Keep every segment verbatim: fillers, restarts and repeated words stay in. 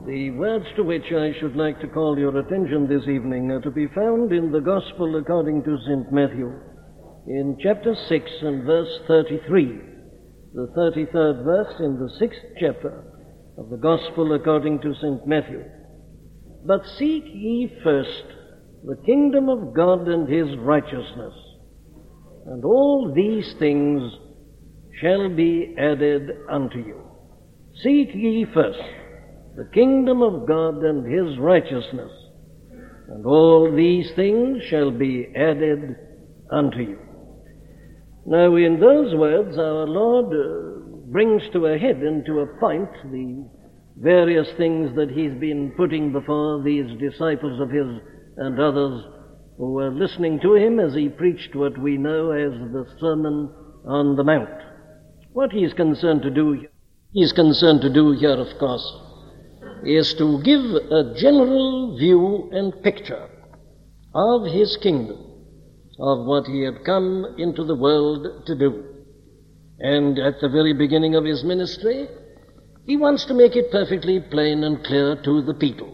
The words to which I should like to call your attention this evening are to be found in the Gospel according to Saint Matthew, in chapter six and verse thirty-three, the thirty-third verse in the sixth chapter of the Gospel according to Saint Matthew. But seek ye first the kingdom of God and his righteousness, and all these things shall be added unto you. Seek ye first the kingdom of God and his righteousness, and all these things shall be added unto you. Now, in those words, our Lord uh, brings to a head and to a point the various things that he's been putting before these disciples of his and others who were listening to him as he preached what we know as the Sermon on the Mount. What he's concerned to do, he's concerned to do here, of course, is to give a general view and picture of his kingdom, of what he had come into the world to do. And at the very beginning of his ministry, he wants to make it perfectly plain and clear to the people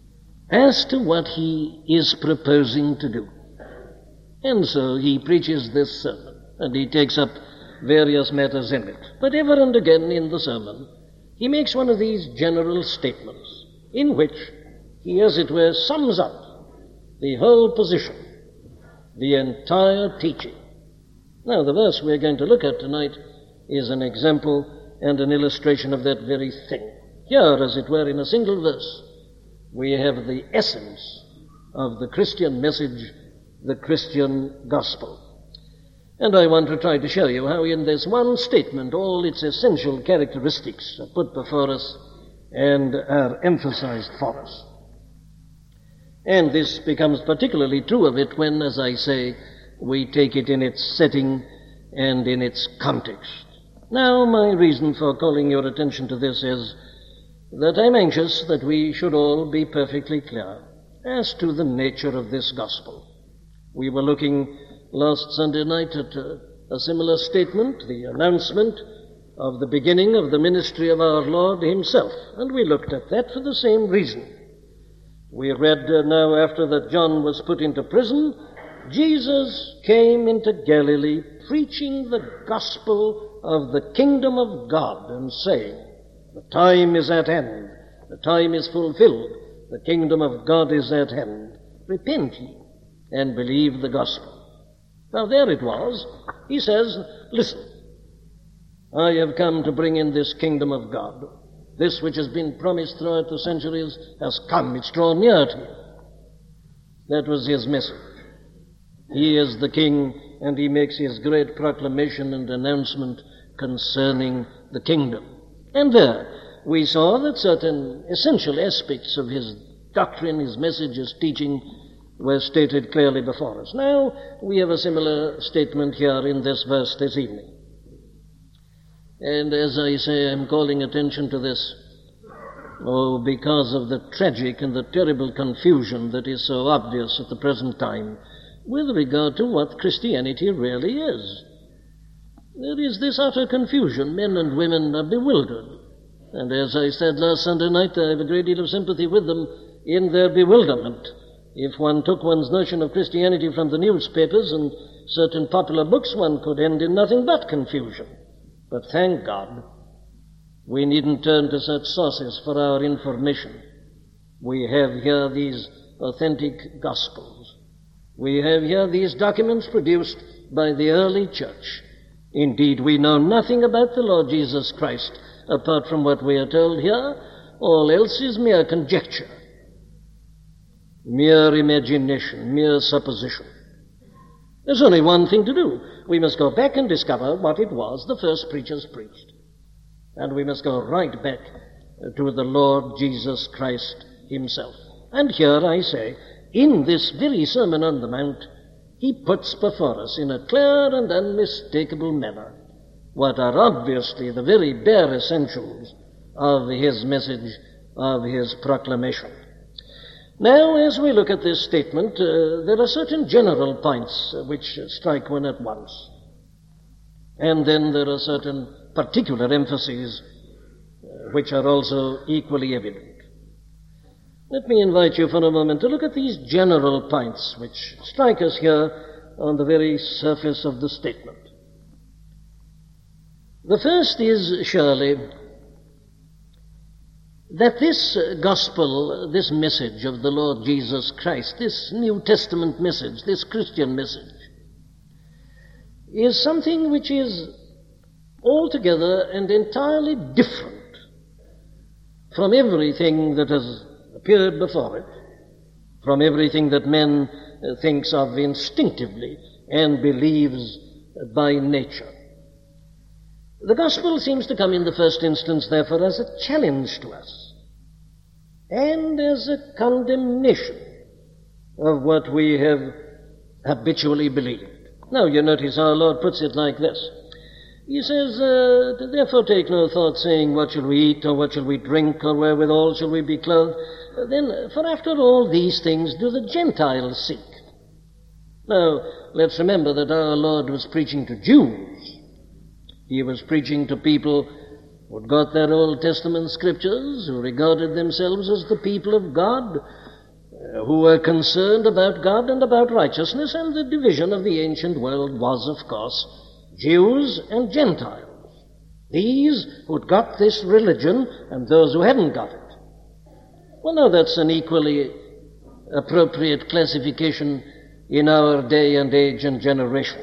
as to what he is proposing to do. And so he preaches this sermon, and he takes up various matters in it. But ever and again in the sermon, he makes one of these general statements in which he, as it were, sums up the whole position, the entire teaching. Now, the verse we're going to look at tonight is an example and an illustration of that very thing. Here, as it were, in a single verse, we have the essence of the Christian message, the Christian gospel. And I want to try to show you how in this one statement all its essential characteristics are put before us and are emphasized for us. And this becomes particularly true of it when, as I say, we take it in its setting and in its context. Now, my reason for calling your attention to this is that I'm anxious that we should all be perfectly clear as to the nature of this gospel. We were looking last Sunday night at a, a similar statement, the announcement of the beginning of the ministry of our Lord himself, and we looked at that for the same reason. We read uh, now after that John was put into prison, Jesus came into Galilee preaching the gospel of the kingdom of God and saying, the time is at hand, the time is fulfilled, the kingdom of God is at hand. Repent ye and believe the gospel. Now there it was. He says, listen, I have come to bring in this kingdom of God. This which has been promised throughout the centuries has come. It's drawn near to you. That was his message. He is the king, and he makes his great proclamation and announcement concerning the kingdom. And there we saw that certain essential aspects of his doctrine, his message, his teaching were stated clearly before us. Now we have a similar statement here in this verse this evening. And as I say, I'm calling attention to this, oh, because of the tragic and the terrible confusion that is so obvious at the present time with regard to what Christianity really is. There is this utter confusion. Men and women are bewildered. And as I said last Sunday night, I have a great deal of sympathy with them in their bewilderment. If one took one's notion of Christianity from the newspapers and certain popular books, one could end in nothing but confusion. But thank God, we needn't turn to such sources for our information. We have here these authentic gospels. We have here these documents produced by the early church. Indeed, we know nothing about the Lord Jesus Christ apart from what we are told here. All else is mere conjecture, mere imagination, mere supposition. There's only one thing to do. We must go back and discover what it was the first preachers preached. And we must go right back to the Lord Jesus Christ himself. And here I say, in this very Sermon on the Mount, he puts before us in a clear and unmistakable manner what are obviously the very bare essentials of his message, of his proclamation. Now, as we look at this statement, uh, there are certain general points uh, which strike one at once. And then there are certain particular emphases uh, which are also equally evident. Let me invite you for a moment to look at these general points which strike us here on the very surface of the statement. The first is surely that this gospel, this message of the Lord Jesus Christ, this New Testament message, this Christian message, is something which is altogether and entirely different from everything that has appeared before it, from everything that man thinks of instinctively and believes by nature. The gospel seems to come in the first instance, therefore, as a challenge to us and as a condemnation of what we have habitually believed. Now, you notice our Lord puts it like this. He says, uh, therefore take no thought, saying, what shall we eat, or what shall we drink, or wherewithal shall we be clothed? Uh, then, for after all these things do the Gentiles seek. Now, let's remember that our Lord was preaching to Jews. He was preaching to people who had got their Old Testament scriptures, who regarded themselves as the people of God, uh, who were concerned about God and about righteousness, and the division of the ancient world was, of course, Jews and Gentiles. These who'd got this religion and those who hadn't got it. Well, now that's an equally appropriate classification in our day and age and generation.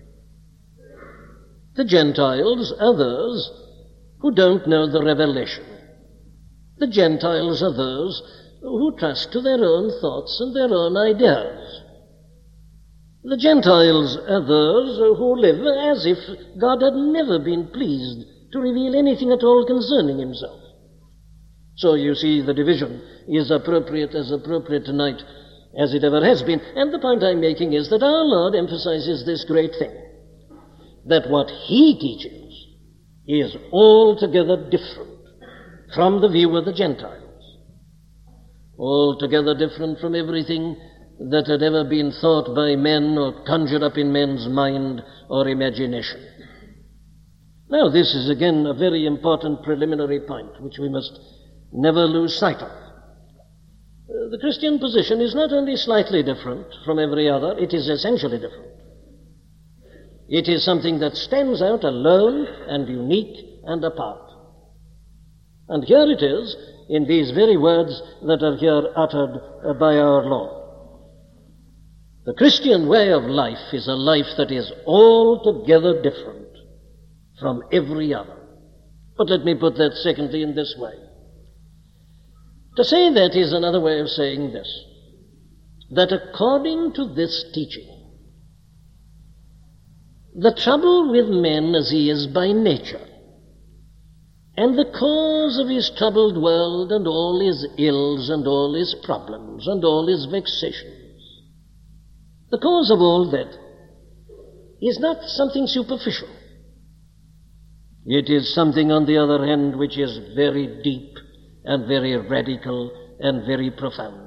The Gentiles are those who don't know the revelation. The Gentiles are those who trust to their own thoughts and their own ideas. The Gentiles are those who live as if God had never been pleased to reveal anything at all concerning himself. So you see, the division is appropriate as appropriate tonight as it ever has been. And the point I'm making is that our Lord emphasizes this great thing, that what he teaches is altogether different from the view of the Gentiles, altogether different from everything that had ever been thought by men or conjured up in men's mind or imagination. Now, this is again a very important preliminary point which we must never lose sight of. Uh, the Christian position is not only slightly different from every other, it is essentially different. It is something that stands out alone and unique and apart. And here it is in these very words that are here uttered uh, by our Lord. The Christian way of life is a life that is altogether different from every other. But let me put that secondly in this way. To say that is another way of saying this, that according to this teaching, the trouble with men as he is by nature, and the cause of his troubled world and all his ills and all his problems and all his vexations, the cause of all that is not something superficial. It is something, on the other hand, which is very deep and very radical and very profound.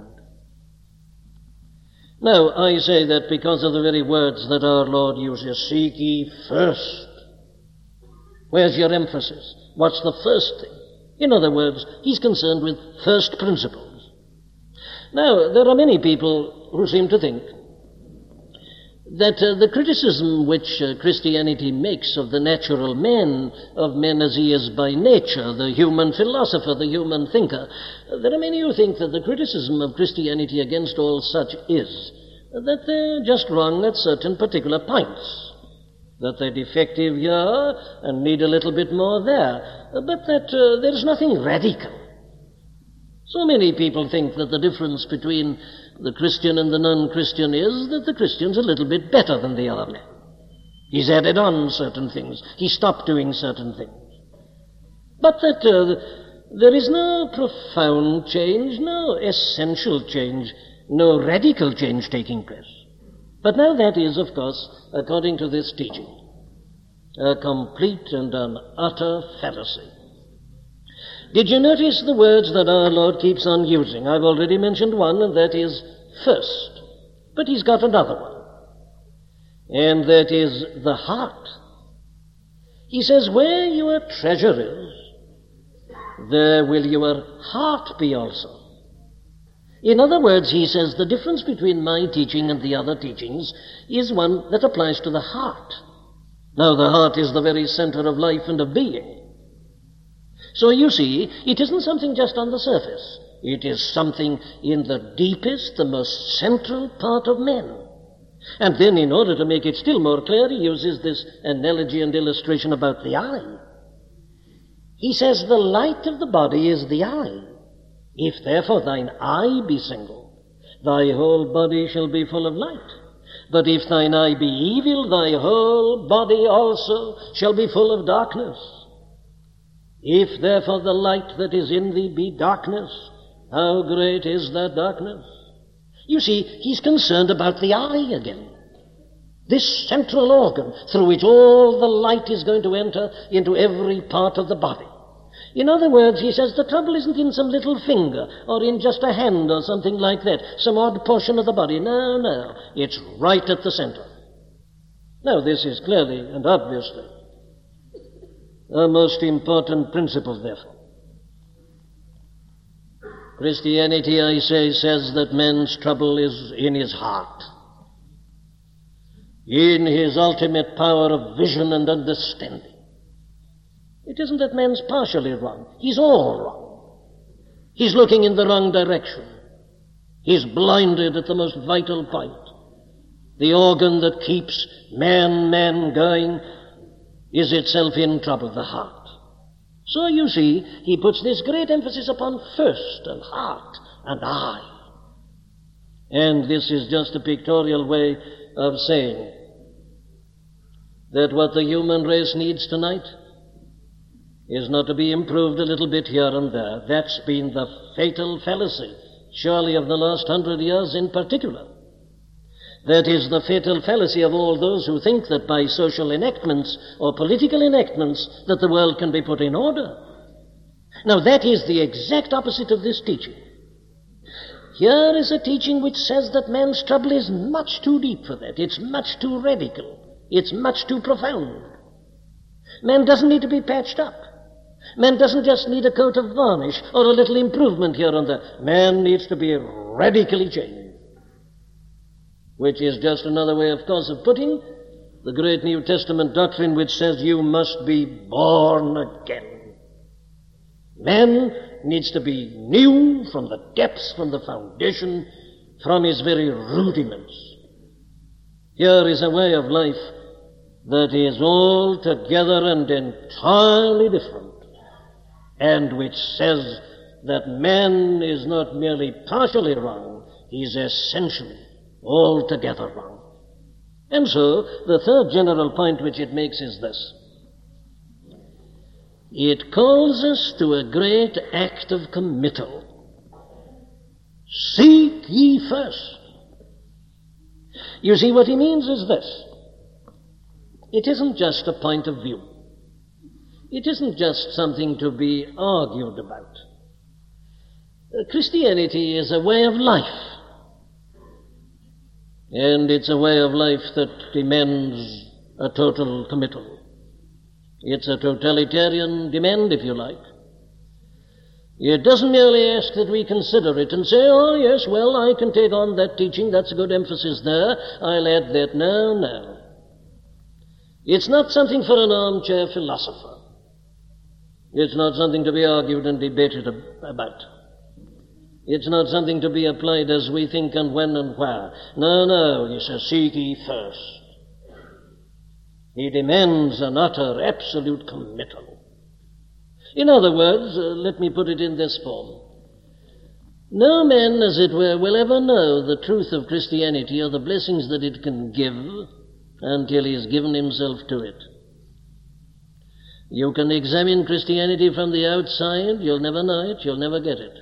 Now, I say that because of the very words that our Lord uses, seek ye first. Where's your emphasis? What's the first thing? In other words, he's concerned with first principles. Now, there are many people who seem to think that uh, the criticism which uh, Christianity makes of the natural man, of men as he is by nature, the human philosopher, the human thinker, uh, there are many who think that the criticism of Christianity against all such is uh, that they're just wrong at certain particular points, that they're defective here and need a little bit more there, uh, but that uh, there's nothing radical. So many people think that the difference between the Christian and the non-Christian is that the Christian's a little bit better than the other man. He's added on certain things. He stopped doing certain things. But that uh, there is no profound change, no essential change, no radical change taking place. But now that is, of course, according to this teaching, a complete and an utter fallacy. Did you notice the words that our Lord keeps on using? I've already mentioned one, and that is first. But he's got another one, and that is the heart. He says, where your treasure is, there will your heart be also. In other words, he says, the difference between my teaching and the other teachings is one that applies to the heart. Now, the heart is the very center of life and of being. So you see, it isn't something just on the surface. It is something in the deepest, the most central part of men. And then, in order to make it still more clear, he uses this analogy and illustration about the eye. He says, the light of the body is the eye. If therefore thine eye be single, thy whole body shall be full of light. But if thine eye be evil, thy whole body also shall be full of darkness. If therefore the light that is in thee be darkness, how great is that darkness? You see, he's concerned about the eye again. This central organ through which all the light is going to enter into every part of the body. In other words, he says, the trouble isn't in some little finger or in just a hand or something like that, some odd portion of the body. No, no, it's right at the center. Now, this is clearly and obviously a most important principle, therefore. Christianity, I say, says that man's trouble is in his heart, in his ultimate power of vision and understanding. It isn't that man's partially wrong. He's all wrong. He's looking in the wrong direction. He's blinded at the most vital point. The organ that keeps man, man going is itself in trouble, the heart. So you see, he puts this great emphasis upon first and heart and eye. And this is just a pictorial way of saying that what the human race needs tonight is not to be improved a little bit here and there. That's been the fatal fallacy, surely of the last hundred years in particular. That is the fatal fallacy of all those who think that by social enactments or political enactments that the world can be put in order. Now that is the exact opposite of this teaching. Here is a teaching which says that man's trouble is much too deep for that. It's much too radical. It's much too profound. Man doesn't need to be patched up. Man doesn't just need a coat of varnish or a little improvement here and there. Man needs to be radically changed. Which is just another way, of course, of putting the great New Testament doctrine which says you must be born again. Man needs to be new from the depths, from the foundation, from his very rudiments. Here is a way of life that is altogether and entirely different, and which says that man is not merely partially wrong, he is essentially altogether wrong. And so, the third general point which it makes is this. It calls us to a great act of committal. Seek ye first. You see, what he means is this. It isn't just a point of view. It isn't just something to be argued about. Christianity is a way of life. And it's a way of life that demands a total committal. It's a totalitarian demand, if you like. It doesn't merely ask that we consider it and say, oh, yes, well, I can take on that teaching, that's a good emphasis there, I'll add that. No, no. It's not something for an armchair philosopher. It's not something to be argued and debated about. It's not something to be applied as we think and when and where. No, no, he says, seek ye first. He demands an utter, absolute committal. In other words, uh, let me put it in this form. No man, as it were, will ever know the truth of Christianity or the blessings that it can give until he has given himself to it. You can examine Christianity from the outside, you'll never know it, you'll never get it.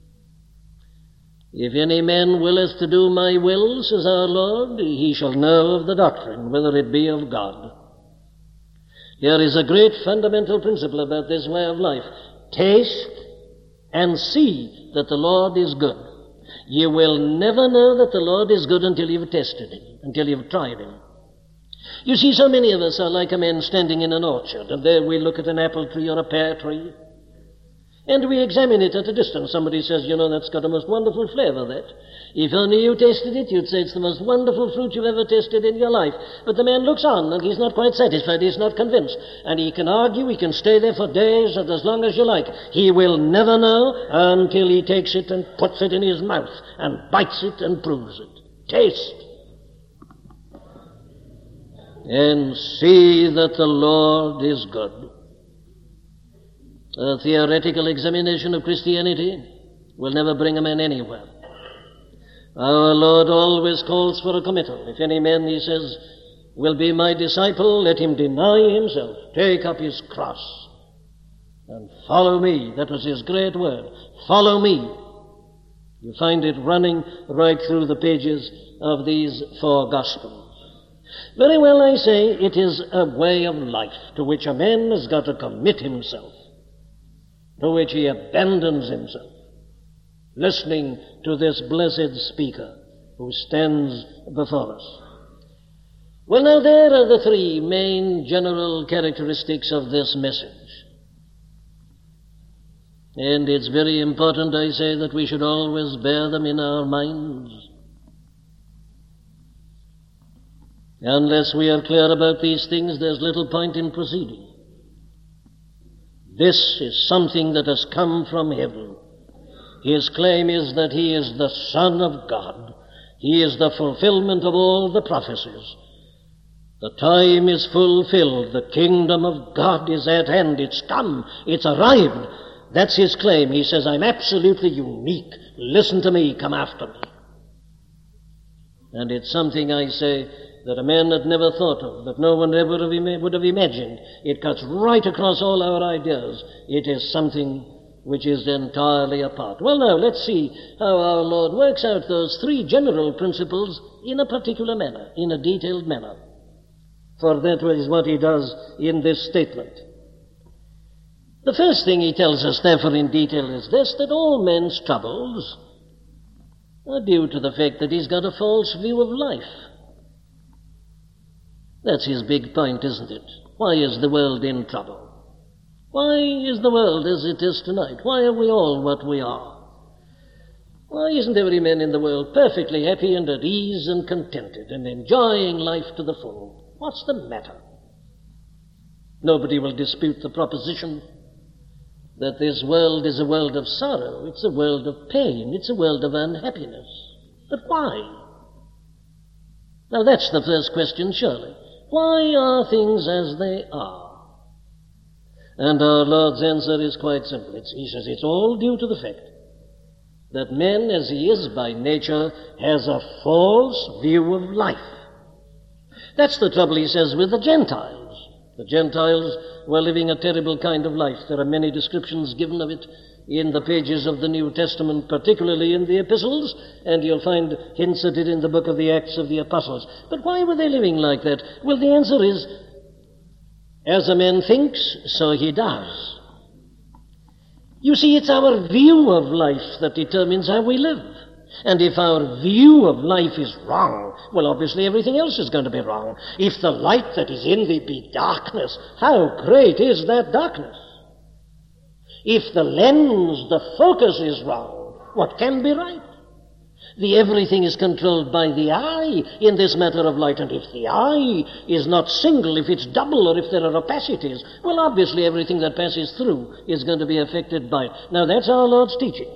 If any man willeth to do my will, says our Lord, he shall know of the doctrine, whether it be of God. Here is a great fundamental principle about this way of life. Taste and see that the Lord is good. You will never know that the Lord is good until you've tested him, until you've tried him. You see, so many of us are like a man standing in an orchard, and there we look at an apple tree or a pear tree, And we examine it at a distance. Somebody says, you know, that's got a most wonderful flavor, that. If only you tasted it, you'd say it's the most wonderful fruit you've ever tasted in your life. But the man looks on, and he's not quite satisfied, he's not convinced. And he can argue, he can stay there for days, and as long as you like. He will never know until he takes it and puts it in his mouth, and bites it and proves it. Taste. And see that the Lord is good. A theoretical examination of Christianity will never bring a man anywhere. Our Lord always calls for a committal. If any man, he says, will be my disciple, let him deny himself, take up his cross, and follow me. That was his great word. Follow me. You find it running right through the pages of these four Gospels. Very well, I say, it is a way of life to which a man has got to commit himself, to which he abandons himself, listening to this blessed speaker who stands before us. Well, now, there are the three main general characteristics of this message. And it's very important, I say, that we should always bear them in our minds. Unless we are clear about these things, there's little point in proceeding. This is something that has come from heaven. His claim is that he is the Son of God. He is the fulfillment of all the prophecies. The time is fulfilled. The kingdom of God is at hand. It's come. It's arrived. That's his claim. He says, I'm absolutely unique. Listen to me. Come after me. And it's something, I say, that a man had never thought of, that no one ever would have imagined. It cuts right across all our ideas. It is something which is entirely apart. Well, now, let's see how our Lord works out those three general principles in a particular manner, in a detailed manner. For that is what he does in this statement. The first thing he tells us, therefore, in detail is this, that all men's troubles are due to the fact that he's got a false view of life. That's his big point, isn't it? Why is the world in trouble? Why is the world as it is tonight? Why are we all what we are? Why isn't every man in the world perfectly happy and at ease and contented and enjoying life to the full? What's the matter? Nobody will dispute the proposition that this world is a world of sorrow. It's a world of pain. It's a world of unhappiness. But why? Now that's the first question, surely. Why are things as they are? And our Lord's answer is quite simple. It's, he says it's all due to the fact that man, as he is by nature, has a false view of life. That's the trouble, he says, with the Gentiles. The Gentiles were living a terrible kind of life. There are many descriptions given of it in the pages of the New Testament, particularly in the epistles, and you'll find hints at it in the book of the Acts of the Apostles. But why were they living like that? Well, the answer is, as a man thinks, so he does. You see, it's our view of life that determines how we live. And if our view of life is wrong, well, obviously everything else is going to be wrong. If the light that is in thee be darkness, how great is that darkness? If the lens, the focus is wrong, what can be right? The everything is controlled by the eye in this matter of light, and if the eye is not single, if it's double, or if there are opacities, well, obviously everything that passes through is going to be affected by it. Now, that's our Lord's teaching.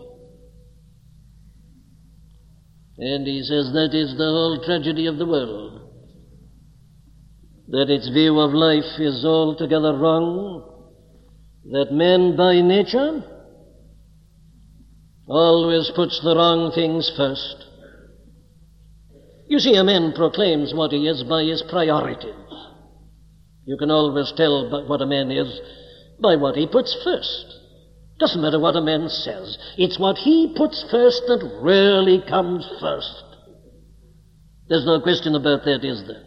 And he says that is the whole tragedy of the world, that its view of life is altogether wrong, that man by nature always puts the wrong things first. You see, a man proclaims what he is by his priorities. You can always tell what a man is by what he puts first. Doesn't matter what a man says. It's what he puts first that really comes first. There's no question about that, is there?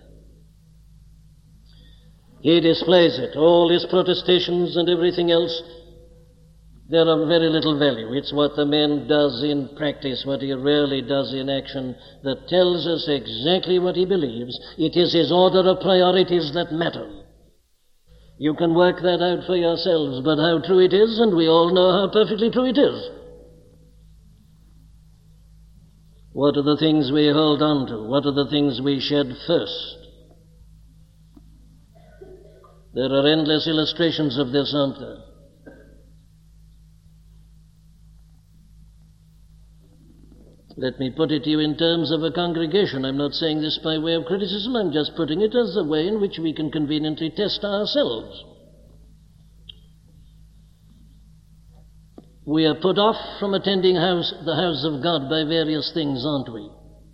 He displays it. All his protestations and everything else, they're of very little value. It's what the man does in practice, what he really does in action, that tells us exactly what he believes. It is his order of priorities that matter. You can work that out for yourselves, but how true it is, and we all know how perfectly true it is. What are the things we hold on to? What are the things we shed first? There are endless illustrations of this, aren't there? Let me put it to you in terms of a congregation. I'm not saying this by way of criticism. I'm just putting it as a way in which we can conveniently test ourselves. We are put off from attending house, the house of God by various things, aren't we?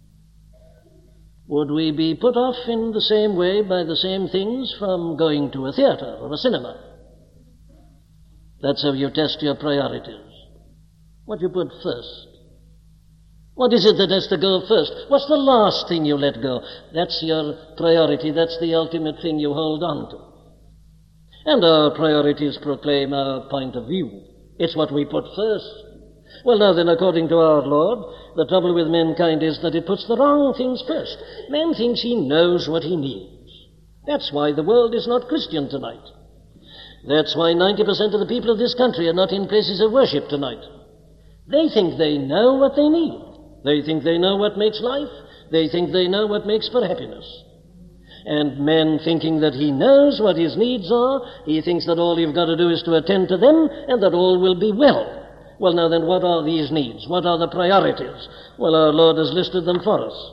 Would we be put off in the same way by the same things from going to a theatre or a cinema? That's how you test your priorities. What you put first. What is it that has to go first? What's the last thing you let go? That's your priority. That's the ultimate thing you hold on to. And our priorities proclaim our point of view. It's what we put first. Well, now then, according to our Lord, the trouble with mankind is that it puts the wrong things first. Man thinks he knows what he needs. That's why the world is not Christian tonight. That's why ninety percent of the people of this country are not in places of worship tonight. They think they know what they need. They think they know what makes life. They think they know what makes for happiness. And man thinking that he knows what his needs are, he thinks that all you've got to do is to attend to them and that all will be well. Well, now then, what are these needs? What are the priorities? Well, our Lord has listed them for us.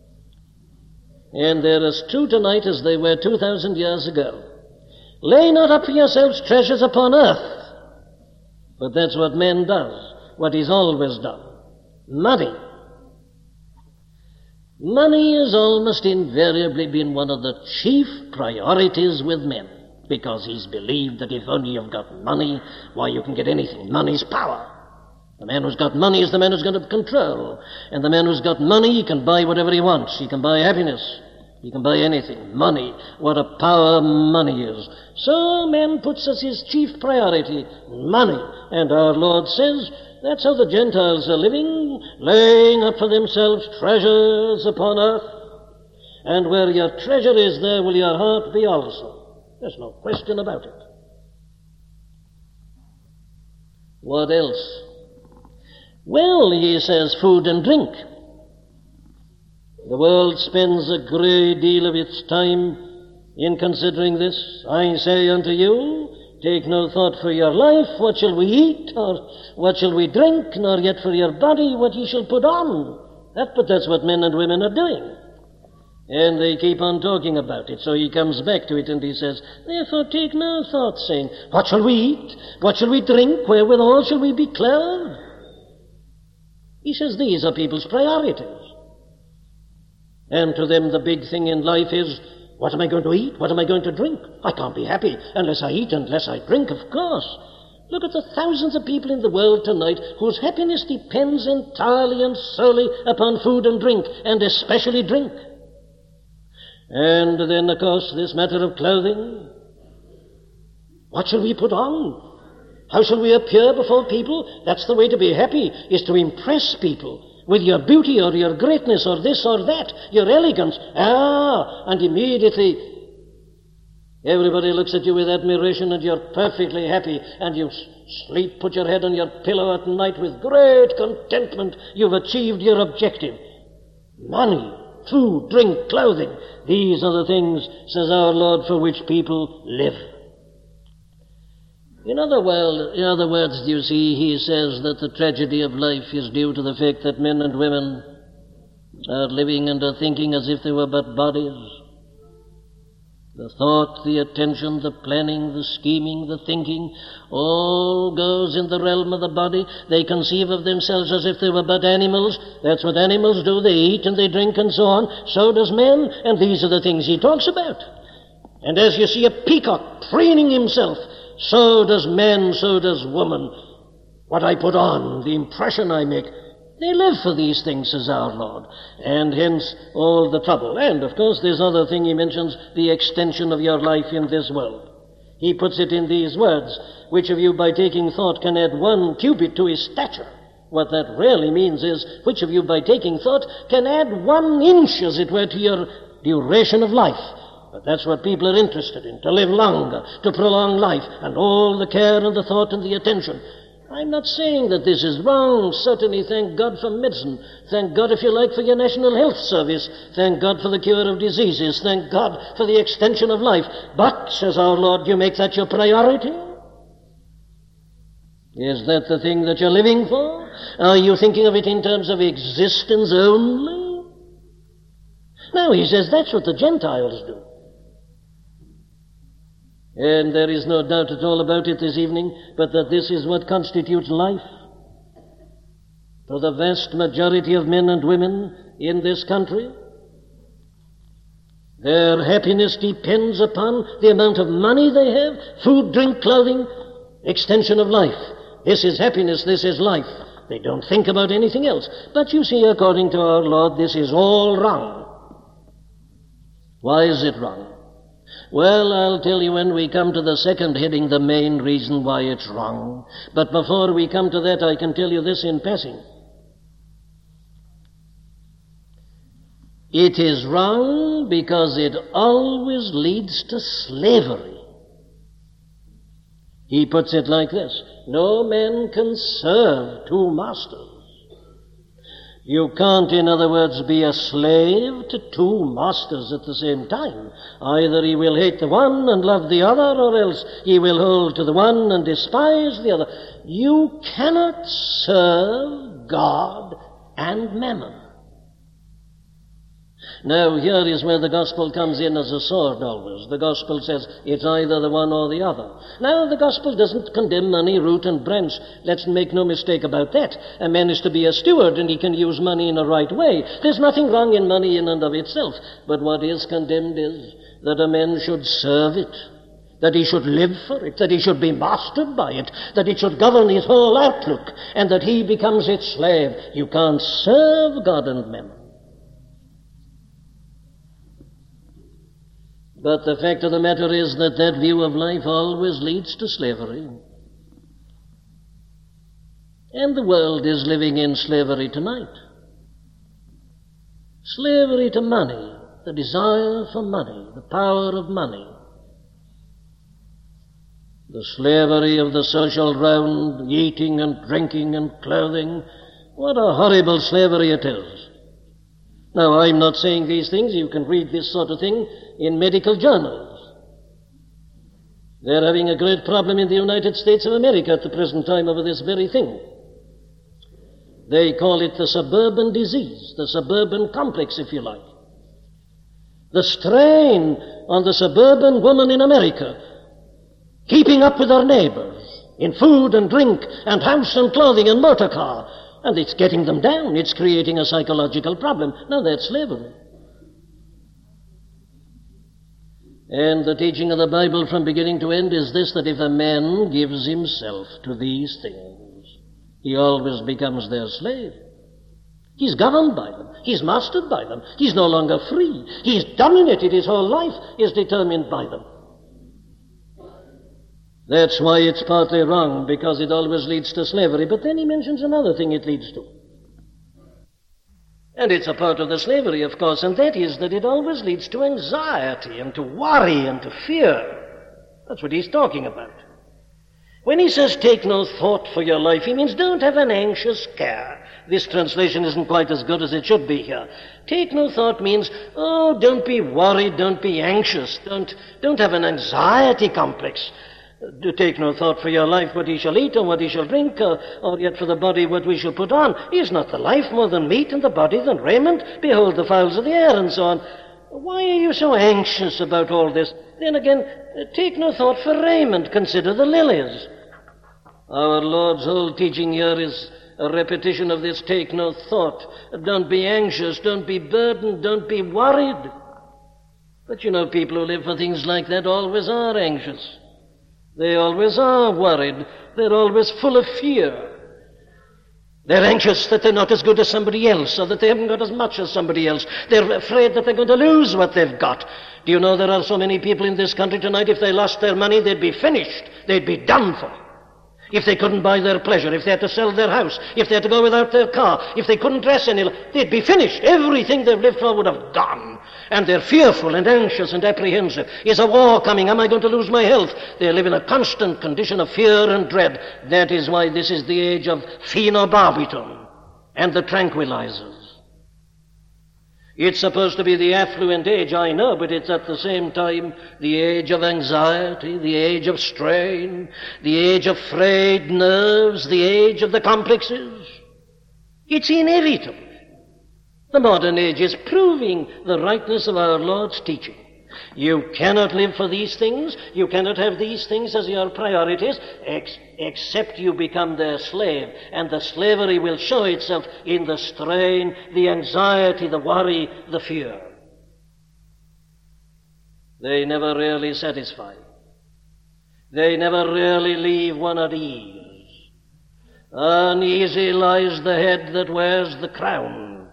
And they're as true tonight as they were two thousand years ago. Lay not up for yourselves treasures upon earth. But that's what man does, what he's always done. Money. Money has almost invariably been one of the chief priorities with men, because he's believed that if only you've got money, why, you can get anything. Money's power. The man who's got money is the man who's got control. And the man who's got money, he can buy whatever he wants. He can buy happiness. He can buy anything. Money. What a power money is. So man puts as his chief priority money. And our Lord says, that's how the Gentiles are living, laying up for themselves treasures upon earth. And where your treasure is, there will your heart be also. There's no question about it. What else? Well, he says food and drink. The world spends a great deal of its time in considering this. I say unto you, take no thought for your life, what shall we eat, or what shall we drink, nor yet for your body, what ye shall put on. That, but that's what men and women are doing. And they keep on talking about it. So he comes back to it and he says, therefore take no thought, saying, what shall we eat? What shall we drink? Wherewithal shall we be clothed? He says these are people's priorities. And to them the big thing in life is, what am I going to eat? What am I going to drink? I can't be happy unless I eat, unless I drink, of course. Look at the thousands of people in the world tonight whose happiness depends entirely and solely upon food and drink, and especially drink. And then, of course, this matter of clothing. What shall we put on? How shall we appear before people? That's the way to be happy, is to impress people with your beauty or your greatness or this or that, your elegance. Ah, and immediately everybody looks at you with admiration and you're perfectly happy and you sleep, put your head on your pillow at night with great contentment. You've achieved your objective. Money, food, drink, clothing. These are the things, says our Lord, for which people live. In other, world, in other words, you see, he says that the tragedy of life is due to the fact that men and women are living and are thinking as if they were but bodies. The thought, the attention, the planning, the scheming, the thinking, all goes in the realm of the body. They conceive of themselves as if they were but animals. That's what animals do. They eat and they drink and so on. So does man, and these are the things he talks about. And as you see a peacock preening himself, so does man, so does woman. What I put on, the impression I make, they live for these things, says our Lord. And hence all the trouble. And, of course, this other thing he mentions, the extension of your life in this world. He puts it in these words, which of you by taking thought can add one cubit to his stature? What that really means is, which of you by taking thought can add one inch, as it were, to your duration of life? But that's what people are interested in, to live longer, to prolong life, and all the care and the thought and the attention. I'm not saying that this is wrong. Certainly, thank God for medicine. Thank God, if you like, for your National Health Service. Thank God for the cure of diseases. Thank God for the extension of life. But, says our Lord, you make that your priority? Is that the thing that you're living for? Are you thinking of it in terms of existence only? No, he says that's what the Gentiles do. And there is no doubt at all about it this evening, but that this is what constitutes life. For the vast majority of men and women in this country, their happiness depends upon the amount of money they have, food, drink, clothing, extension of life. This is happiness, this is life. They don't think about anything else. But you see, according to our Lord, this is all wrong. Why is it wrong? Well, I'll tell you when we come to the second heading, the main reason why it's wrong. But before we come to that, I can tell you this in passing. It is wrong because it always leads to slavery. He puts it like this: no man can serve two masters. You can't, in other words, be a slave to two masters at the same time. Either he will hate the one and love the other, or else he will hold to the one and despise the other. You cannot serve God and mammon. Now, here is where the gospel comes in as a sword always. The gospel says it's either the one or the other. Now, the gospel doesn't condemn money, root and branch. Let's make no mistake about that. A man is to be a steward, and he can use money in a right way. There's nothing wrong in money in and of itself. But what is condemned is that a man should serve it, that he should live for it, that he should be mastered by it, that it should govern his whole outlook, and that he becomes its slave. You can't serve God and mammon. But the fact of the matter is that that view of life always leads to slavery. And the world is living in slavery tonight. Slavery to money, the desire for money, the power of money. The slavery of the social round, eating and drinking and clothing. What a horrible slavery it is. Now, I'm not saying these things. You can read this sort of thing in medical journals. They're having a great problem in the United States of America at the present time over this very thing. They call it the suburban disease, the suburban complex, if you like. The strain on the suburban woman in America, keeping up with her neighbors in food and drink and house and clothing and motor car. And it's getting them down. It's creating a psychological problem. Now, that's slavery. And the teaching of the Bible from beginning to end is this, that if a man gives himself to these things, he always becomes their slave. He's governed by them. He's mastered by them. He's no longer free. He's dominated. His whole life is determined by them. That's why it's partly wrong, because it always leads to slavery. But then he mentions another thing it leads to. And it's a part of the slavery, of course, and that is that it always leads to anxiety and to worry and to fear. That's what he's talking about. When he says, take no thought for your life, he means don't have an anxious care. This translation isn't quite as good as it should be here. Take no thought means, oh, don't be worried, don't be anxious, don't, don't have an anxiety complex. To take no thought for your life, what he shall eat or what he shall drink, or, or yet for the body what we shall put on. Is not the life more than meat, and the body than raiment? Behold the fowls of the air, and so on. Why are you so anxious about all this? Then again, take no thought for raiment. Consider the lilies. Our Lord's whole teaching here is a repetition of this take no thought. Don't be anxious, don't be burdened, don't be worried. But you know, people who live for things like that always are anxious. They always are worried. They're always full of fear. They're anxious that they're not as good as somebody else, or that they haven't got as much as somebody else. They're afraid that they're going to lose what they've got. Do you know there are so many people in this country tonight, if they lost their money, they'd be finished. They'd be done for. If they couldn't buy their pleasure, if they had to sell their house, if they had to go without their car, if they couldn't dress any, they'd be finished. Everything they've lived for would have gone. And they're fearful and anxious and apprehensive. Is a war coming? Am I going to lose my health? They live in a constant condition of fear and dread. That is why this is the age of phenobarbital and the tranquilizers. It's supposed to be the affluent age, I know, but it's at the same time the age of anxiety, the age of strain, the age of frayed nerves, the age of the complexes. It's inevitable. The modern age is proving the rightness of our Lord's teaching. You cannot live for these things, you cannot have these things as your priorities, ex- except you become their slave, and the slavery will show itself in the strain, the anxiety, the worry, the fear. They never really satisfy. They never really leave one at ease. Uneasy lies the head that wears the crown.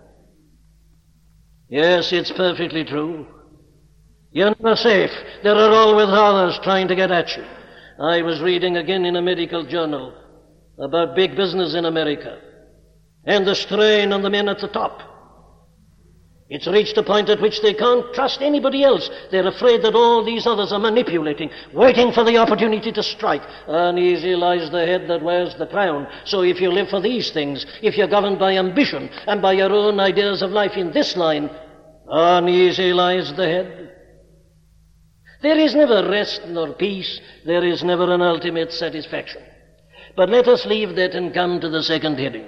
Yes, it's perfectly true. You're never safe. There are always others trying to get at you. I was reading again in a medical journal about big business in America and the strain on the men at the top. It's reached a point at which they can't trust anybody else. They're afraid that all these others are manipulating, waiting for the opportunity to strike. Uneasy lies the head that wears the crown. So if you live for these things, if you're governed by ambition and by your own ideas of life in this line, uneasy lies the head. There is never rest nor peace. There is never an ultimate satisfaction. But let us leave that and come to the second heading.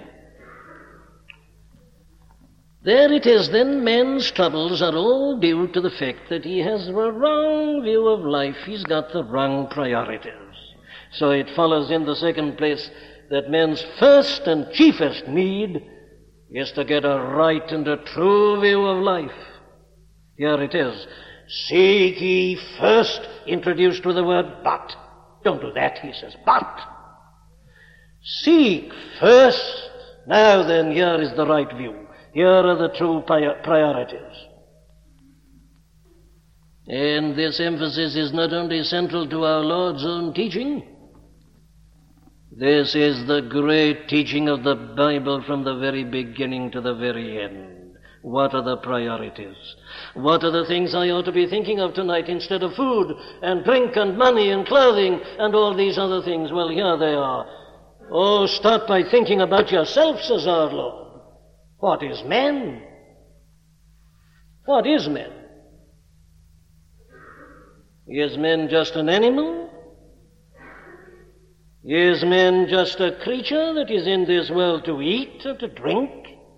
There it is then, man's troubles are all due to the fact that he has a wrong view of life. He's got the wrong priorities. So it follows in the second place that man's first and chiefest need is to get a right and a true view of life. Here it is. Seek ye first, introduced with the word but. Don't do that, he says, but. Seek first. Now then, here is the right view. Here are the true priorities. And this emphasis is not only central to our Lord's own teaching. This is the great teaching of the Bible from the very beginning to the very end. What are the priorities? What are the things I ought to be thinking of tonight instead of food and drink and money and clothing and all these other things? Well, here they are. Oh, start by thinking about yourself, says our Lord. What is man? What is man? Is man just an animal? Is man just a creature that is in this world to eat or to drink?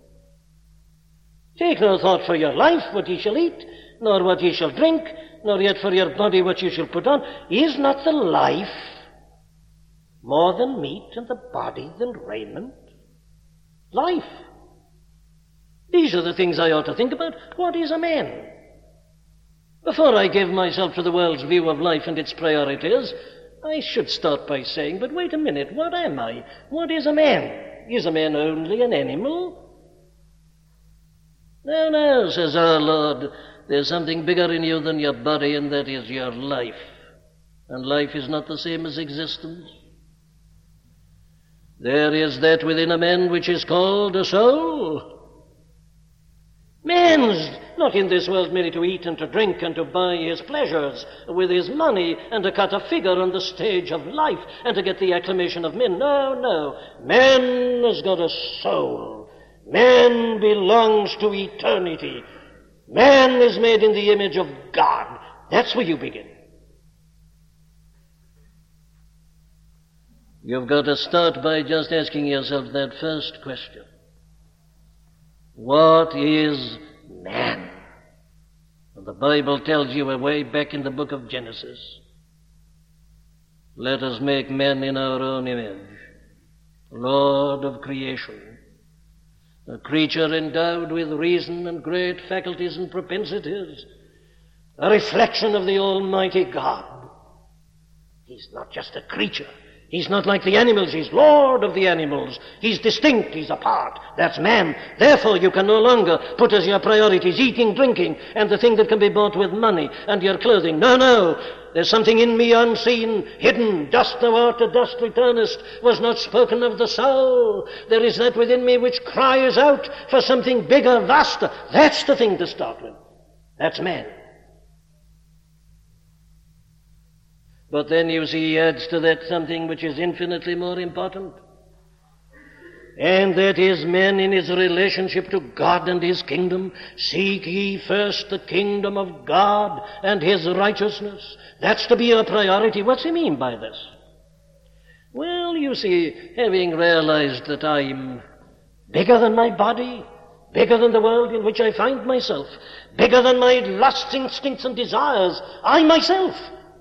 Take no thought for your life, what ye shall eat, nor what ye shall drink, nor yet for your body what ye shall put on. Is not the life more than meat, and the body than raiment? Life. These are the things I ought to think about. What is a man? Before I give myself to the world's view of life and its priorities, I should start by saying, but wait a minute, what am I? What is a man? Is a man only an animal? No, no, says our Lord, there's something bigger in you than your body, and that is your life. And life is not the same as existence. There is that within a man which is called a soul. Man's not in this world merely to eat and to drink and to buy his pleasures with his money and to cut a figure on the stage of life and to get the acclamation of men. No, no. Man has got a soul. Man belongs to eternity. Man is made in the image of God. That's where you begin. You've got to start by just asking yourself that first question. What is man? And the Bible tells you way back in the book of Genesis, let us make man in our own image, Lord of creation. A creature endowed with reason and great faculties and propensities, a reflection of the Almighty God. He's not just a creature. He's not like the animals. He's Lord of the animals. He's distinct. He's apart. That's man. Therefore, you can no longer put as your priorities eating, drinking, and the thing that can be bought with money and your clothing. No, no. There's something in me unseen, hidden. Dust thou art, to dust returnest, was not spoken of the soul. There is that within me which cries out for something bigger, vaster. That's the thing to start with. That's man. But then you see he adds to that something which is infinitely more important. And that is man in his relationship to God and his kingdom. Seek ye first the kingdom of God and his righteousness. That's to be a priority. What's he mean by this? Well, you see, having realized that I'm bigger than my body, bigger than the world in which I find myself, bigger than my lusts, instincts, and desires, I myself,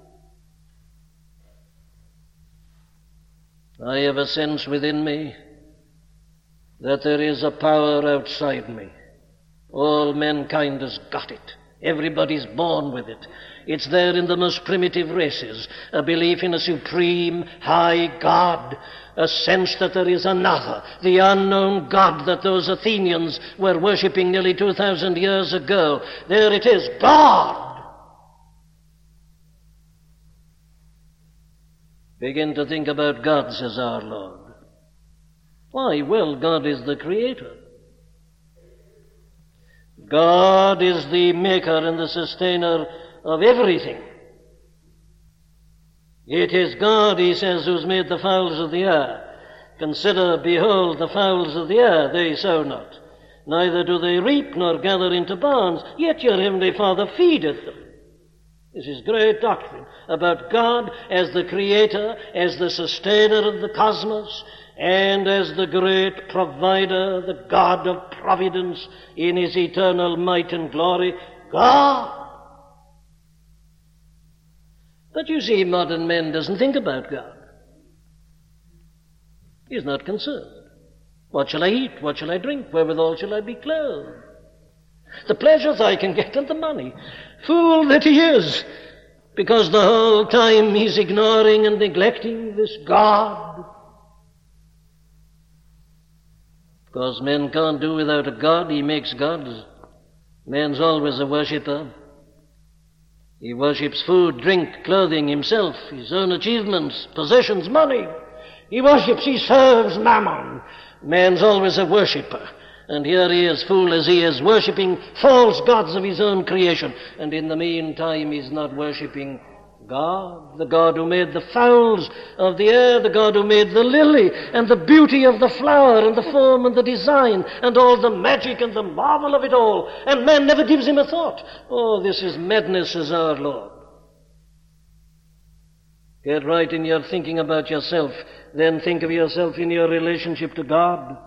I have a sense within me that there is a power outside me. All mankind has got it. Everybody's born with it. It's there in the most primitive races, a belief in a supreme, high God, a sense that there is another, the unknown God that those Athenians were worshipping nearly two thousand years ago. There it is, God! Begin to think about God, says our Lord. Why? Well, God is the Creator. God is the maker and the sustainer of everything. It is God, he says, who's made the fowls of the air. Consider, behold, the fowls of the air, they sow not, neither do they reap nor gather into barns, yet your heavenly Father feedeth them. This is great doctrine about God as the Creator, as the sustainer of the cosmos, and as the great provider, the God of providence in his eternal might and glory. God! But you see, modern man doesn't think about God. He's not concerned. What shall I eat? What shall I drink? Wherewithal shall I be clothed? The pleasures I can get and the money. Fool that he is, because the whole time he's ignoring and neglecting this God. Because men can't do without a God, he makes gods. Man's always a worshipper. He worships food, drink, clothing, himself, his own achievements, possessions, money. He worships, he serves mammon. Man's always a worshipper. And here he is, fool as he is, worshipping false gods of his own creation. And in the meantime, he's not worshipping God, the God who made the fowls of the air, the God who made the lily, and the beauty of the flower, and the form and the design, and all the magic and the marvel of it all. And man never gives him a thought. Oh, this is madness, says our Lord. Get right in your thinking about yourself, then think of yourself in your relationship to God.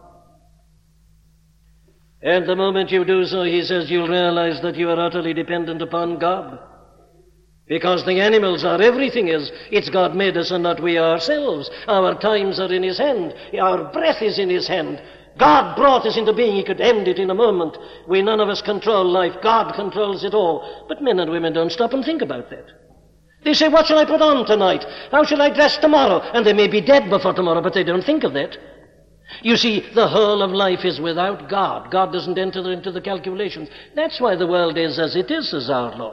And the moment you do so, he says, you'll realize that you are utterly dependent upon God. Because the animals are, everything is. It's God made us and not we ourselves. Our times are in his hand. Our breath is in his hand. God brought us into being. He could end it in a moment. We none of us control life. God controls it all. But men and women don't stop and think about that. They say, what shall I put on tonight? How shall I dress tomorrow? And they may be dead before tomorrow, but they don't think of that. You see, the whole of life is without God. God doesn't enter into the calculations. That's why the world is as it is, says our Lord.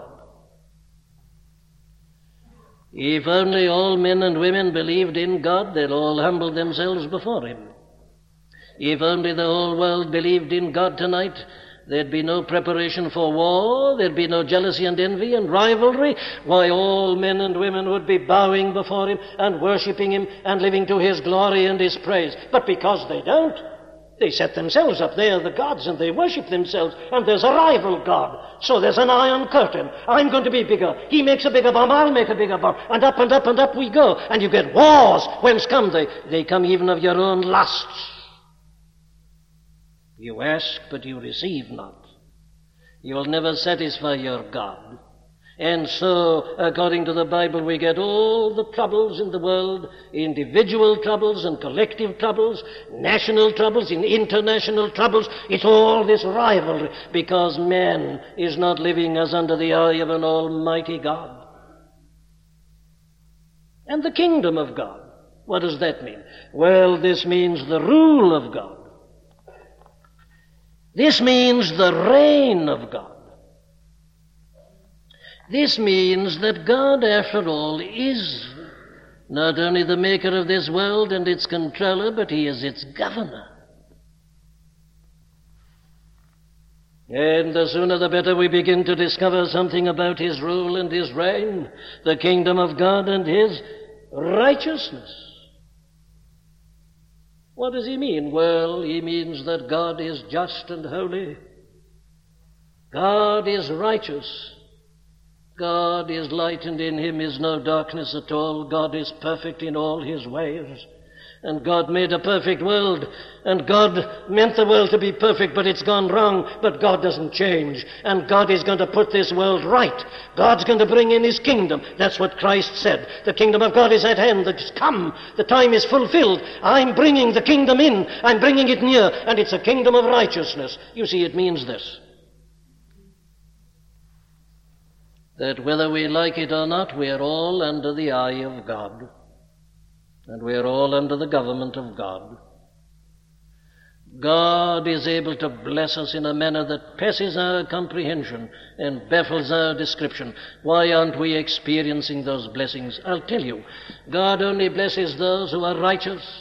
If only all men and women believed in God, they'll all humble themselves before him. If only the whole world believed in God tonight, there'd be no preparation for war, there'd be no jealousy and envy and rivalry. Why, all men and women would be bowing before him and worshipping him and living to his glory and his praise. But because they don't, they set themselves up. They are the gods and they worship themselves. And there's a rival God. So there's an iron curtain. I'm going to be bigger. He makes a bigger bomb. I'll make a bigger bomb. And up and up and up we go. And you get wars. Whence come they? They come even of your own lusts. You ask, but you receive not. You'll never satisfy your God. And so, according to the Bible, we get all the troubles in the world, individual troubles and collective troubles, national troubles and international troubles. It's all this rivalry because man is not living as under the eye of an almighty God. And the kingdom of God, what does that mean? Well, this means the rule of God. This means the reign of God. This means that God, after all, is not only the maker of this world and its controller, but he is its governor. And the sooner the better we begin to discover something about his rule and his reign, the kingdom of God and his righteousness. What does he mean? Well, he means that God is just and holy. God is righteous. God is light, and in him is no darkness at all. God is perfect in all his ways. And God made a perfect world, and God meant the world to be perfect, but it's gone wrong. But God doesn't change, and God is going to put this world right. God's going to bring in his kingdom. That's what Christ said. The kingdom of God is at hand. It's come. The time is fulfilled. I'm bringing the kingdom in. I'm bringing it near, and it's a kingdom of righteousness. You see, it means this: that whether we like it or not, we are all under the eye of God. And we are all under the government of God. God is able to bless us in a manner that passes our comprehension and baffles our description. Why aren't we experiencing those blessings? I'll tell you. God only blesses those who are righteous.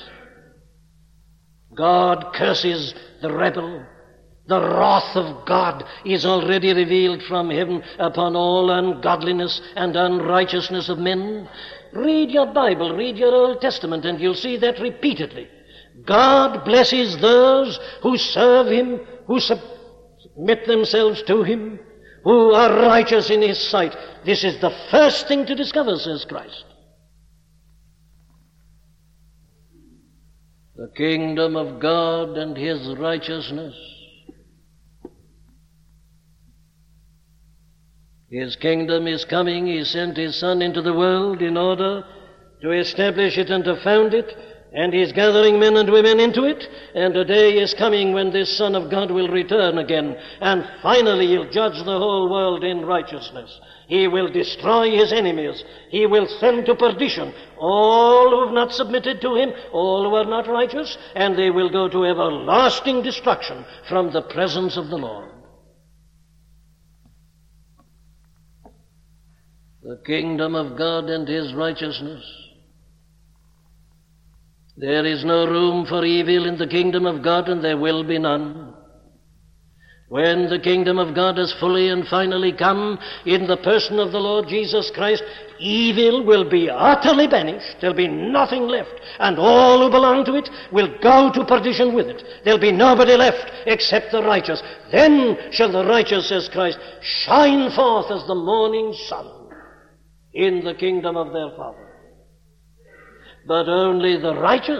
God curses the rebel. The wrath of God is already revealed from heaven upon all ungodliness and unrighteousness of men. Read your Bible, read your Old Testament, and you'll see that repeatedly. God blesses those who serve him, who submit themselves to him, who are righteous in his sight. This is the first thing to discover, says Christ. The kingdom of God and his righteousness. His kingdom is coming. He sent his Son into the world in order to establish it and to found it, and he's gathering men and women into it, and a day is coming when this Son of God will return again, and finally he'll judge the whole world in righteousness. He will destroy his enemies. He will send to perdition all who have not submitted to him, all who are not righteous, and they will go to everlasting destruction from the presence of the Lord. The kingdom of God and his righteousness. There is no room for evil in the kingdom of God, and there will be none. When the kingdom of God has fully and finally come in the person of the Lord Jesus Christ, evil will be utterly banished. There'll be nothing left, and all who belong to it will go to perdition with it. There'll be nobody left except the righteous. Then shall the righteous, says Christ, shine forth as the morning sun in the kingdom of their Father. But only the righteous,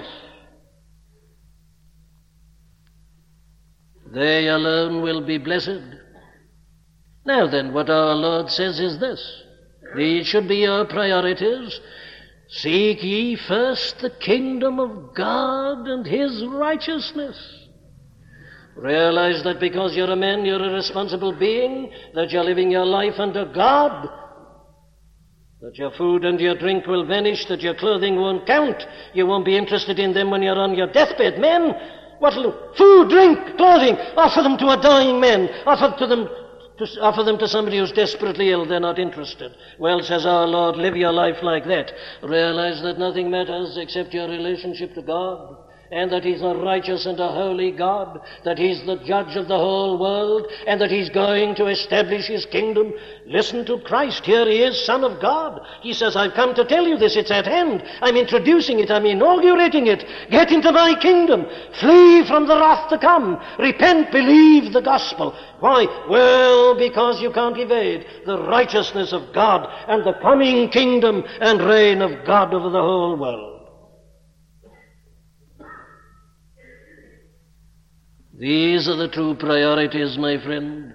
they alone will be blessed. Now then, what our Lord says is this: these should be your priorities. Seek ye first the kingdom of God and his righteousness. Realize that because you're a man, you're a responsible being, that you're living your life under God, that your food and your drink will vanish, that your clothing won't count. You won't be interested in them when you're on your deathbed. Men, what'll do? Food, drink, clothing, offer them to a dying man. Offer to them to offer them to somebody who's desperately ill. They're not interested. Well, says our Lord, live your life like that. Realize that nothing matters except your relationship to God, and that he's a righteous and a holy God, that he's the judge of the whole world, and that he's going to establish his kingdom. Listen to Christ. Here he is, Son of God. He says, I've come to tell you this. It's at hand. I'm introducing it. I'm inaugurating it. Get into my kingdom. Flee from the wrath to come. Repent. Believe the gospel. Why? Well, because you can't evade the righteousness of God and the coming kingdom and reign of God over the whole world. These are the true priorities, my friend.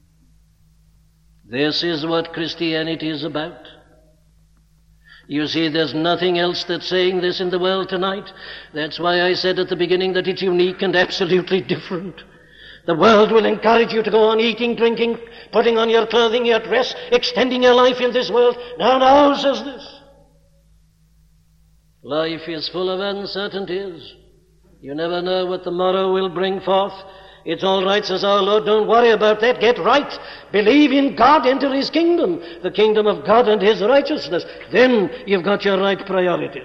This is what Christianity is about. You see, there's nothing else that's saying this in the world tonight. That's why I said at the beginning that it's unique and absolutely different. The world will encourage you to go on eating, drinking, putting on your clothing, your dress, extending your life in this world. No, no, says this. Life is full of uncertainties. You never know what the morrow will bring forth. It's all right, says our Lord, don't worry about that, get right. Believe in God, enter his kingdom, the kingdom of God and his righteousness. Then you've got your right priorities.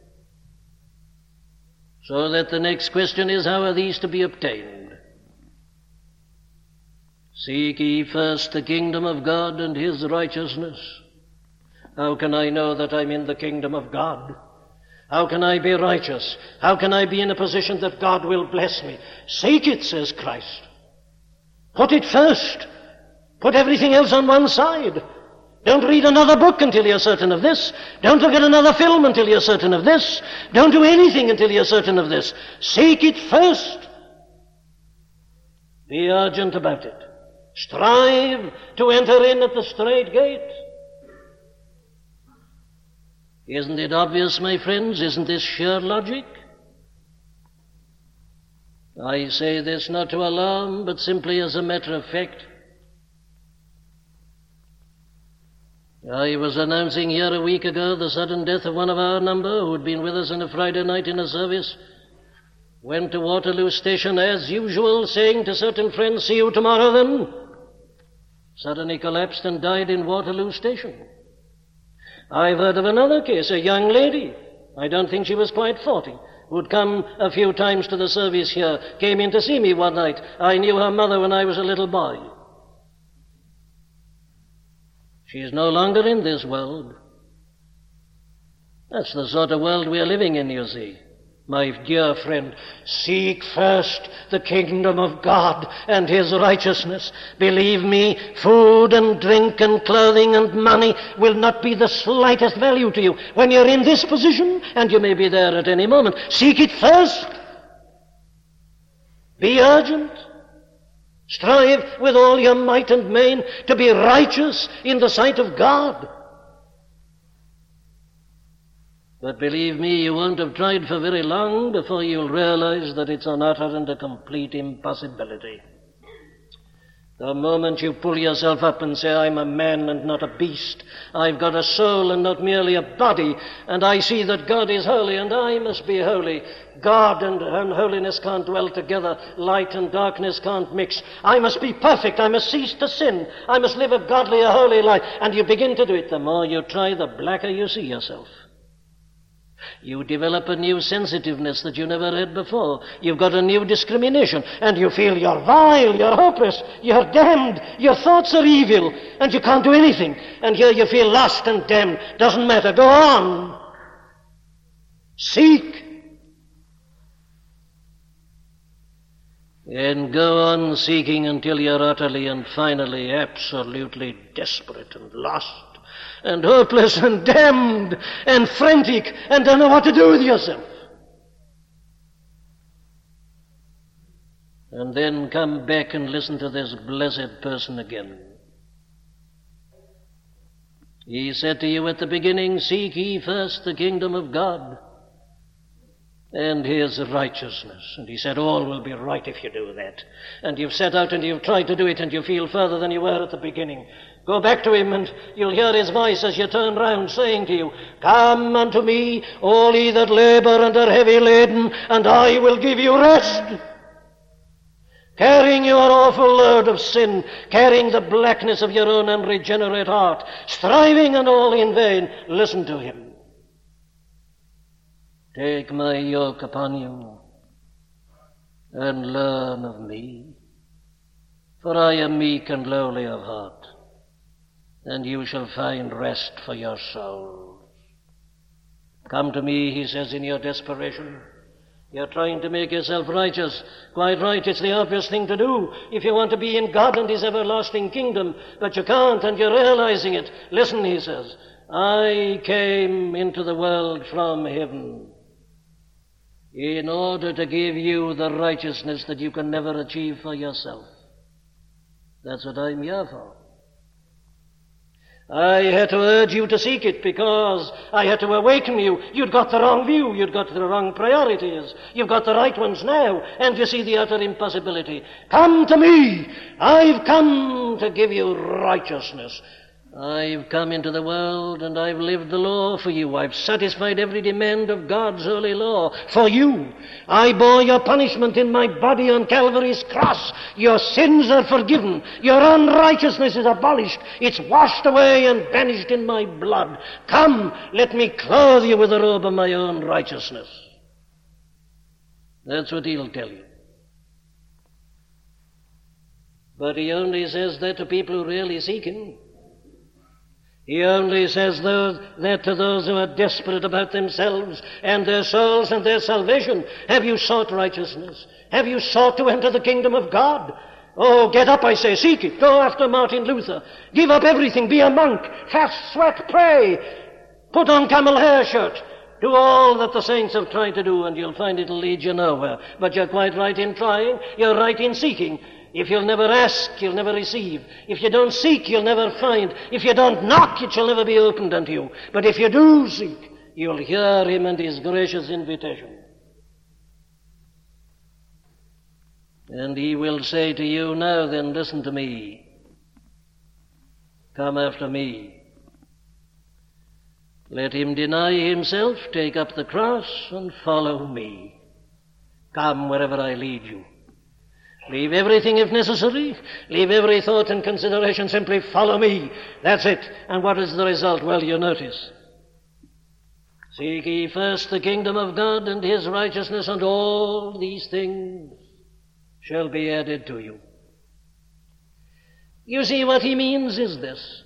So that the next question is, how are these to be obtained? Seek ye first the kingdom of God and his righteousness. How can I know that I'm in the kingdom of God? How can I be righteous? How can I be in a position that God will bless me? Seek it, says Christ. Put it first. Put everything else on one side. Don't read another book until you're certain of this. Don't look at another film until you're certain of this. Don't do anything until you're certain of this. Seek it first. Be urgent about it. Strive to enter in at the strait gate. Isn't it obvious, my friends? Isn't this sheer logic? I say this not to alarm, but simply as a matter of fact. I was announcing here a week ago the sudden death of one of our number who had been with us on a Friday night in a service. Went to Waterloo Station as usual, saying to certain friends, see you tomorrow then. Suddenly collapsed and died in Waterloo Station. I've heard of another case, a young lady, I don't think she was quite forty, who'd come a few times to the service here, came in to see me one night. I knew her mother when I was a little boy. She's no longer in this world. That's the sort of world we're living in, you see. My dear friend, seek first the kingdom of God and his righteousness. Believe me, food and drink and clothing and money will not be the slightest value to you when you're in this position, and you may be there at any moment. Seek it first. Be urgent. Strive with all your might and main to be righteous in the sight of God. But believe me, you won't have tried for very long before you'll realize that it's an utter and a complete impossibility. The moment you pull yourself up and say, I'm a man and not a beast, I've got a soul and not merely a body, and I see that God is holy and I must be holy. God and unholiness can't dwell together. Light and darkness can't mix. I must be perfect. I must cease to sin. I must live a godly, a holy life. And you begin to do it. The more you try, the blacker you see yourself. You develop a new sensitiveness that you never had before. You've got a new discrimination, and you feel you're vile, you're hopeless, you're damned, your thoughts are evil, and you can't do anything. And here you feel lost and damned. Doesn't matter. Go on. Seek. And go on seeking until you're utterly and finally absolutely desperate and lost and hopeless and damned and frantic and don't know what to do with yourself. And then come back and listen to this blessed person again. He said to you at the beginning, seek ye first the kingdom of God and his righteousness. And he said, all will be right if you do that. And you've set out and you've tried to do it and you feel further than you were at the beginning. Go back to him and you'll hear his voice as you turn round saying to you, come unto me, all ye that labor and are heavy laden, and I will give you rest. Carrying your awful load of sin, carrying the blackness of your own unregenerate heart, striving and all in vain, listen to him. Take my yoke upon you and learn of me, for I am meek and lowly of heart, and you shall find rest for your souls. Come to me, he says, in your desperation. You're trying to make yourself righteous. Quite right, it's the obvious thing to do if you want to be in God and his everlasting kingdom, but you can't and you're realizing it. Listen, he says, I came into the world from heaven in order to give you the righteousness that you can never achieve for yourself. That's what I'm here for. I had to urge you to seek it because I had to awaken you. You'd got the wrong view. You'd got the wrong priorities. You've got the right ones now, and you see the utter impossibility. Come to me. I've come to give you righteousness. I've come into the world and I've lived the law for you. I've satisfied every demand of God's holy law for you. I bore your punishment in my body on Calvary's cross. Your sins are forgiven. Your unrighteousness is abolished. It's washed away and banished in my blood. Come, let me clothe you with the robe of my own righteousness. That's what he'll tell you. But he only says that to people who really seek him. He only says those, that to those who are desperate about themselves and their souls and their salvation. Have you sought righteousness? Have you sought to enter the kingdom of God? Oh, get up, I say, seek it. Go after Martin Luther. Give up everything. Be a monk. Fast, sweat, pray. Put on camel hair shirt. Do all that the saints have tried to do, and you'll find it'll lead you nowhere. But you're quite right in trying. You're right in seeking. If you'll never ask, you'll never receive. If you don't seek, you'll never find. If you don't knock, it shall never be opened unto you. But if you do seek, you'll hear him and his gracious invitation. And he will say to you, now then, listen to me. Come after me. Let him deny himself, take up the cross, and follow me. Come wherever I lead you. Leave everything if necessary. Leave every thought and consideration. Simply follow me. That's it. And what is the result? Well, you notice. Seek ye first the kingdom of God and his righteousness, and all these things shall be added to you. You see, what he means is this.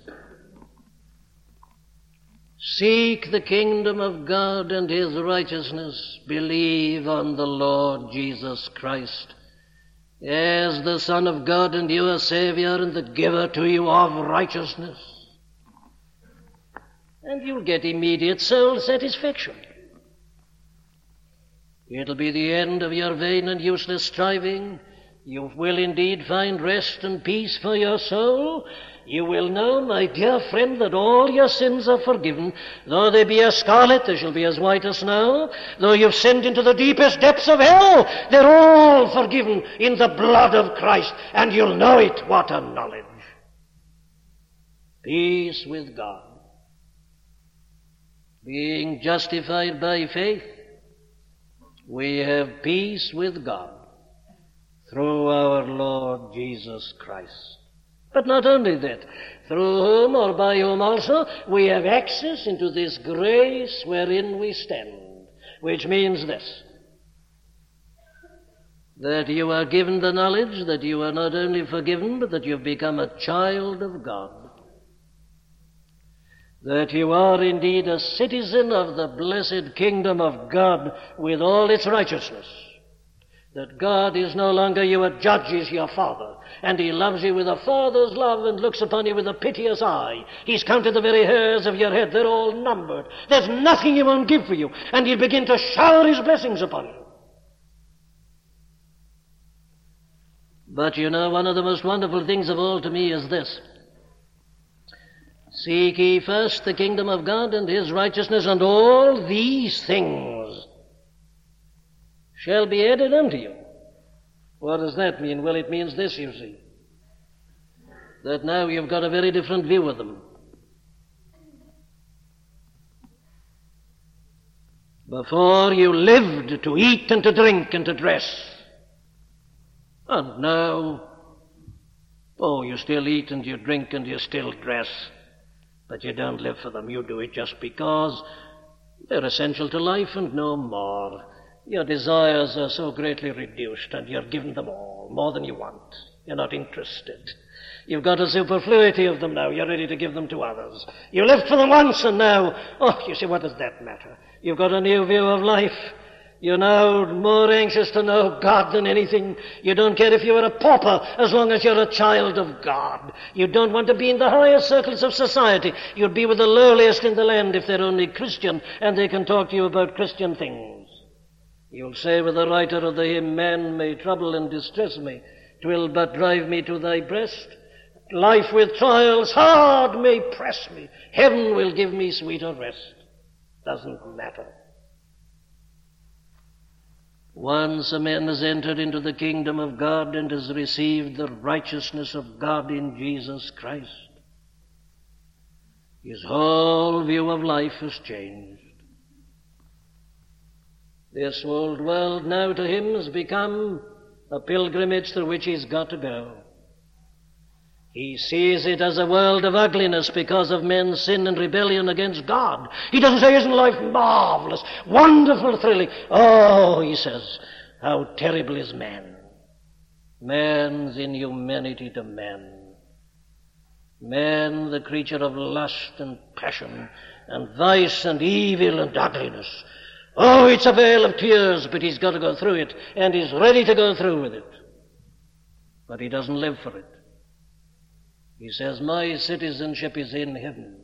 Seek the kingdom of God and his righteousness. Believe on the Lord Jesus Christ as the Son of God and your Savior and the giver to you of righteousness. And you'll get immediate soul satisfaction. It'll be the end of your vain and useless striving. You will indeed find rest and peace for your soul. You will know, my dear friend, that all your sins are forgiven. Though they be as scarlet, they shall be as white as snow. Though you've sinned into the deepest depths of hell, they're all forgiven in the blood of Christ. And you'll know it. What a knowledge. Peace with God. Being justified by faith, we have peace with God through our Lord Jesus Christ. But not only that, through whom or by whom also we have access into this grace wherein we stand, which means this, that you are given the knowledge that you are not only forgiven, but that you've become a child of God, that you are indeed a citizen of the blessed kingdom of God with all its righteousness, that God is no longer your judge, He's your Father, and He loves you with a father's love and looks upon you with a piteous eye. He's counted the very hairs of your head. They're all numbered. There's nothing He won't give for you, and He'll begin to shower His blessings upon you. But you know, one of the most wonderful things of all to me is this. Seek ye first the kingdom of God and His righteousness, and all these things shall be added unto you. What does that mean? Well, it means this, you see, that now you've got a very different view of them. Before you lived to eat and to drink and to dress. And now, oh, you still eat and you drink and you still dress, but you don't live for them. You do it just because they're essential to life and no more. Your desires are so greatly reduced, and you're given them all, more than you want. You're not interested. You've got a superfluity of them now. You're ready to give them to others. You lived for them once, and now, oh, you see, what does that matter? You've got a new view of life. You're now more anxious to know God than anything. You don't care if you're a pauper, as long as you're a child of God. You don't want to be in the highest circles of society. You'd be with the lowliest in the land if they're only Christian, and they can talk to you about Christian things. You'll say with the writer of the hymn, man may trouble and distress me, 'twill but drive me to thy breast. Life with trials hard may press me, heaven will give me sweeter rest. Doesn't matter. Once a man has entered into the kingdom of God and has received the righteousness of God in Jesus Christ, His whole view of life has changed. This old world now to him has become a pilgrimage through which he's got to go. He sees it as a world of ugliness because of men's sin and rebellion against God. He doesn't say, isn't life marvelous, wonderful, thrilling? Oh, he says, how terrible is man. Man's inhumanity to man. Man, the creature of lust and passion and vice and evil and ugliness. Oh, it's a vale of tears, but he's got to go through it, and he's ready to go through with it. But he doesn't live for it. He says, my citizenship is in heaven,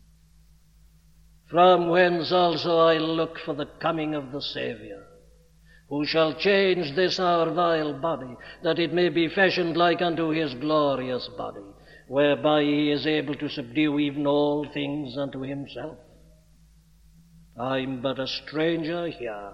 from whence also I look for the coming of the Saviour, who shall change this our vile body, that it may be fashioned like unto his glorious body, whereby he is able to subdue even all things unto himself. I'm but a stranger here.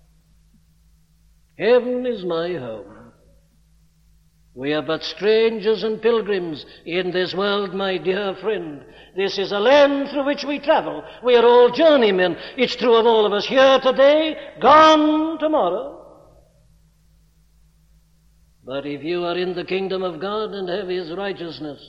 Heaven is my home. We are but strangers and pilgrims in this world, my dear friend. This is a land through which we travel. We are all journeymen. It's true of all of us, here today, gone tomorrow. But if you are in the kingdom of God and have his righteousness,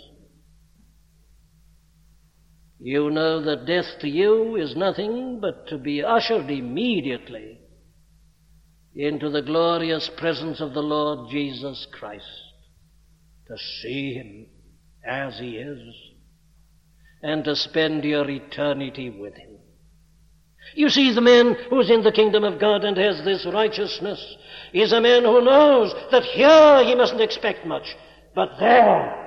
you know that death to you is nothing but to be ushered immediately into the glorious presence of the Lord Jesus Christ, to see him as he is, and to spend your eternity with him. You see, the man who's in the kingdom of God and has this righteousness is a man who knows that here he mustn't expect much, but there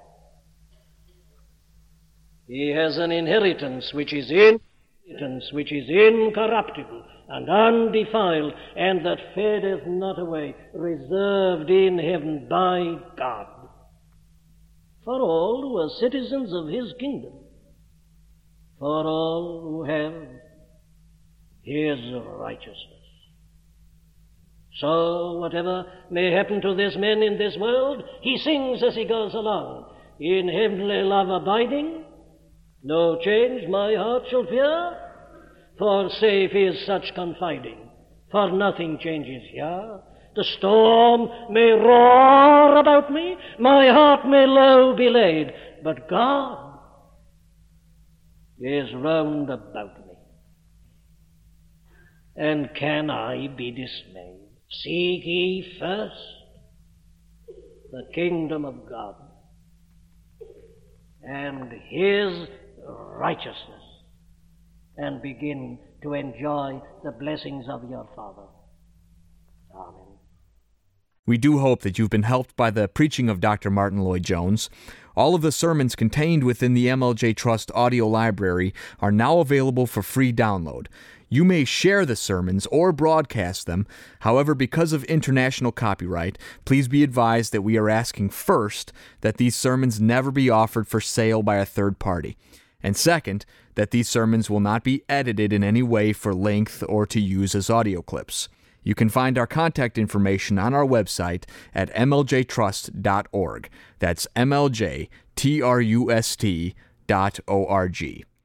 he has an inheritance which is in inheritance which is incorruptible and undefiled, and that fadeth not away, reserved in heaven by God, for all who are citizens of his kingdom, for all who have his righteousness. So whatever may happen to this man in this world, he sings as he goes along, in heavenly love abiding, no change my heart shall fear, for safe is such confiding, for nothing changes here. The storm may roar about me, my heart may low be laid, but God is round about me. And can I be dismayed? Seek ye first the kingdom of God and his righteousness, and begin to enjoy the blessings of your Father. Amen. We do hope that you've been helped by the preaching of Doctor Martyn Lloyd-Jones. All of the sermons contained within the M L J Trust audio library are now available for free download. You may share the sermons or broadcast them. However, because of international copyright, please be advised that we are asking first that these sermons never be offered for sale by a third party. And second, that these sermons will not be edited in any way for length or to use as audio clips. You can find our contact information on our website at m l j trust dot org. That's M L J T R U S T dot O R G.